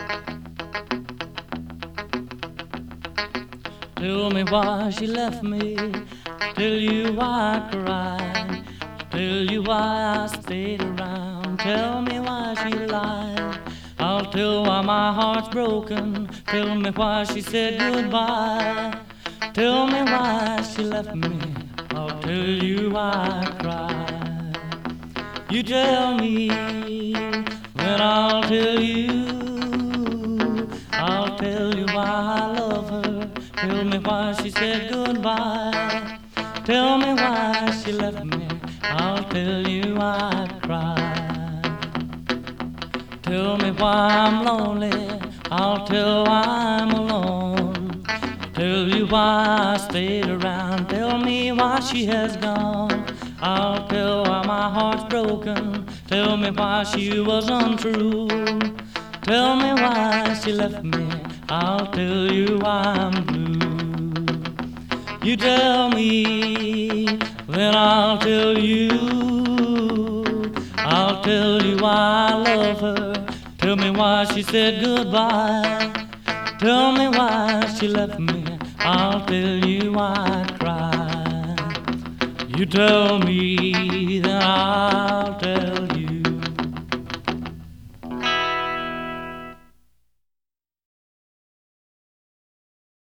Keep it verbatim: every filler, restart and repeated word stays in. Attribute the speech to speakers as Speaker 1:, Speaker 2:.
Speaker 1: Tell me why she left me. Tell you why I cried. Tell you why I stayed around. Tell me why she lied. I'll tell why my heart's broken. Tell me why she said goodbye. Tell me why she left me. I'll tell you why I cried. You tell me, then I'll tell you. I'll tell you why I love her. Tell me why she said goodbye. Tell me why she left me. I'll tell you why I cried. Tell me why I'm lonely. I'll tell why I'm alone. Tell you why I stayed around. Tell me why she has gone. I'll tell why my heart's broken. Tell me why she was untrue. Tell me why she left me. I'll tell you why I'm blue. You tell me, then I'll tell you. I'll tell you why I love her. Tell me why she said goodbye. Tell me why she left me. I'll tell you why I cried. You tell me,